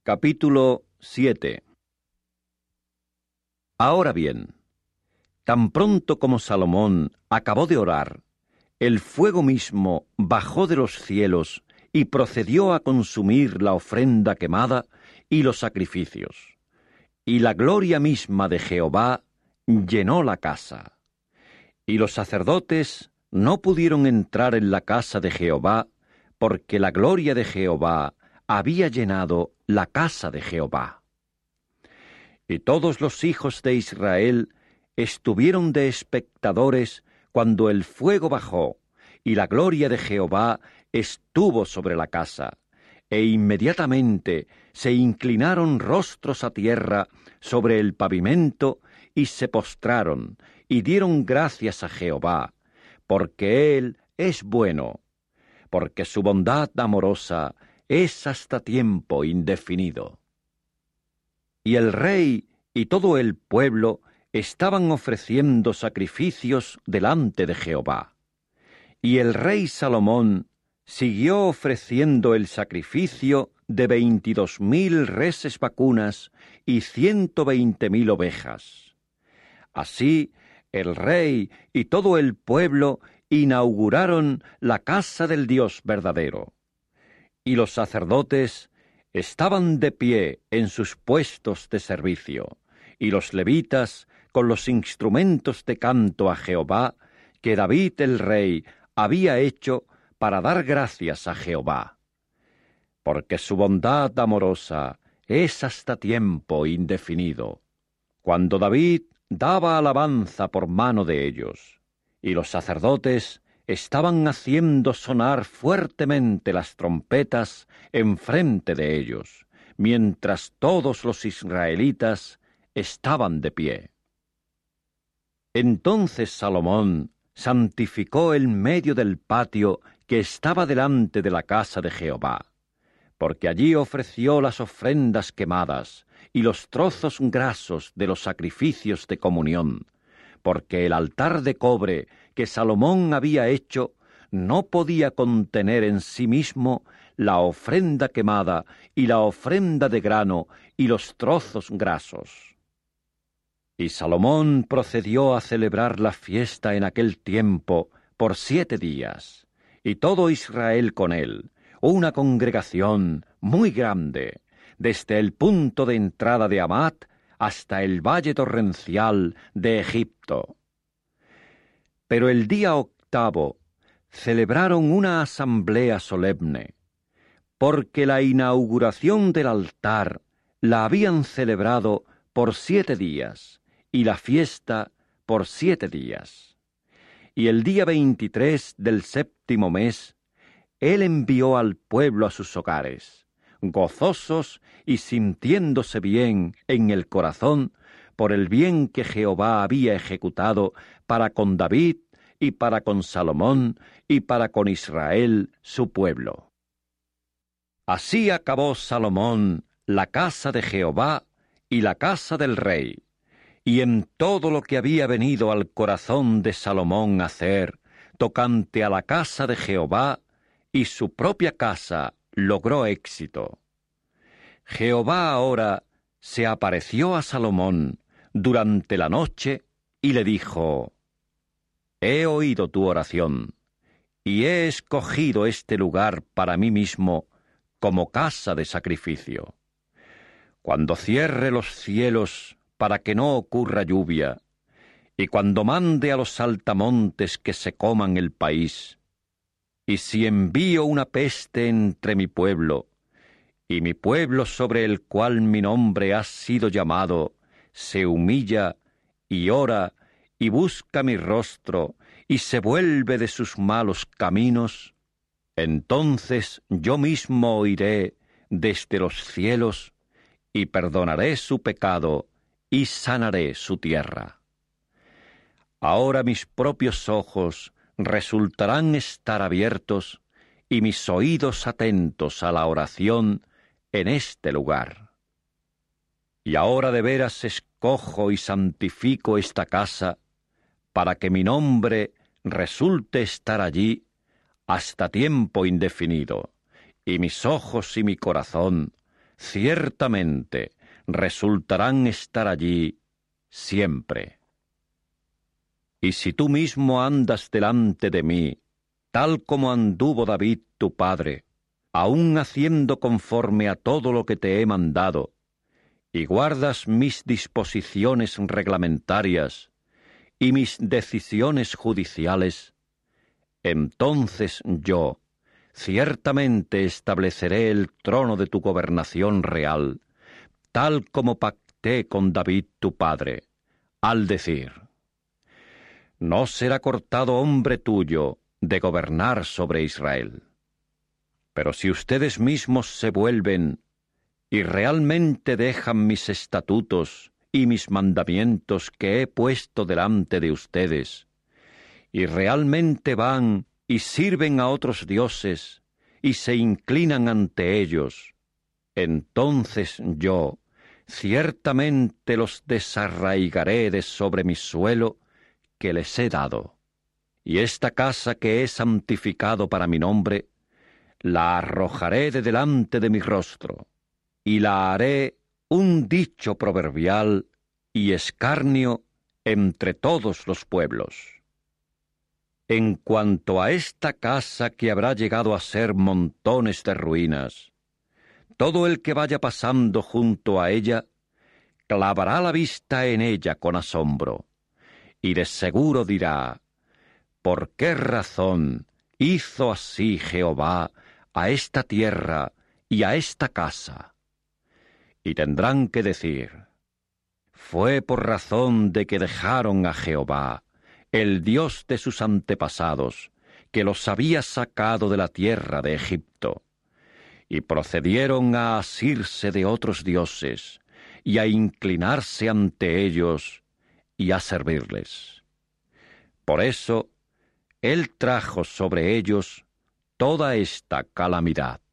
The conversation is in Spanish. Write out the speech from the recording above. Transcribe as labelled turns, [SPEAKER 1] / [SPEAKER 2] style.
[SPEAKER 1] Capítulo 7. Ahora bien, tan pronto como Salomón acabó de orar, el fuego mismo bajó de los cielos y procedió a consumir la ofrenda quemada y los sacrificios. Y la gloria misma de Jehová llenó la casa. Y los sacerdotes no pudieron entrar en la casa de Jehová, porque la gloria de Jehová había llenado la casa de Jehová. Y todos los hijos de Israel estuvieron de espectadores cuando el fuego bajó, y la gloria de Jehová estuvo sobre la casa, e inmediatamente se inclinaron rostros a tierra sobre el pavimento, y se postraron, y dieron gracias a Jehová, porque Él es bueno, porque su bondad amorosa es hasta tiempo indefinido. Y el rey y todo el pueblo estaban ofreciendo sacrificios delante de Jehová. Y el rey Salomón siguió ofreciendo el sacrificio de 22,000 reses vacunas y 120,000 ovejas. Así, el rey y todo el pueblo inauguraron la casa del Dios verdadero. Y los sacerdotes estaban de pie en sus puestos de servicio, y los levitas con los instrumentos de canto a Jehová que David el rey había hecho para dar gracias a Jehová. Porque su bondad amorosa es hasta tiempo indefinido, cuando David daba alabanza por mano de ellos, y los sacerdotes estaban haciendo sonar fuertemente las trompetas enfrente de ellos, mientras todos los israelitas estaban de pie. Entonces Salomón santificó el medio del patio que estaba delante de la casa de Jehová, porque allí ofreció las ofrendas quemadas y los trozos grasos de los sacrificios de comunión, porque el altar de cobre que Salomón había hecho no podía contener en sí mismo la ofrenda quemada y la ofrenda de grano y los trozos grasos. Y Salomón procedió a celebrar la fiesta en aquel tiempo por 7 días, y todo Israel con él, una congregación muy grande, desde el punto de entrada de Hamat hasta el valle torrencial de Egipto. Pero el día 8 celebraron una asamblea solemne, porque la inauguración del altar la habían celebrado por 7 días, y la fiesta por 7 días. Y el día 23 del 7º mes, él envió al pueblo a sus hogares, gozosos y sintiéndose bien en el corazón por el bien que Jehová había ejecutado para con David y para con Salomón y para con Israel su pueblo. Así acabó Salomón la casa de Jehová y la casa del rey, y en todo lo que había venido al corazón de Salomón hacer tocante a la casa de Jehová y su propia casa logró éxito. Jehová ahora se apareció a Salomón durante la noche y le dijo: He oído tu oración, y he escogido este lugar para mí mismo como casa de sacrificio. Cuando cierre los cielos para que no ocurra lluvia, y cuando mande a los saltamontes que se coman el país, y si envío una peste entre mi pueblo, y mi pueblo sobre el cual mi nombre ha sido llamado, se humilla y ora y busca mi rostro y se vuelve de sus malos caminos, entonces yo mismo oiré desde los cielos y perdonaré su pecado y sanaré su tierra. Ahora mis propios ojos resultarán estar abiertos y mis oídos atentos a la oración en este lugar. Y ahora de veras escojo y santifico esta casa para que mi nombre resulte estar allí hasta tiempo indefinido, y mis ojos y mi corazón ciertamente resultarán estar allí siempre. Y si tú mismo andas delante de mí, tal como anduvo David tu padre, aun haciendo conforme a todo lo que te he mandado, y guardas mis disposiciones reglamentarias y mis decisiones judiciales, entonces yo ciertamente estableceré el trono de tu gobernación real, tal como pacté con David tu padre, al decir: no será cortado hombre tuyo de gobernar sobre Israel. Pero si ustedes mismos se vuelven y realmente dejan mis estatutos y mis mandamientos que he puesto delante de ustedes, y realmente van y sirven a otros dioses y se inclinan ante ellos, entonces yo ciertamente los desarraigaré de sobre mi suelo que les he dado, y esta casa que he santificado para mi nombre, la arrojaré de delante de mi rostro, y la haré un dicho proverbial y escarnio entre todos los pueblos. En cuanto a esta casa que habrá llegado a ser montones de ruinas, todo el que vaya pasando junto a ella clavará la vista en ella con asombro, y de seguro dirá: ¿por qué razón hizo así Jehová a esta tierra y a esta casa? Y tendrán que decir: fue por razón de que dejaron a Jehová, el Dios de sus antepasados, que los había sacado de la tierra de Egipto, y procedieron a asirse de otros dioses, y a inclinarse ante ellos, y a servirles. Por eso, Él trajo sobre ellos toda esta calamidad.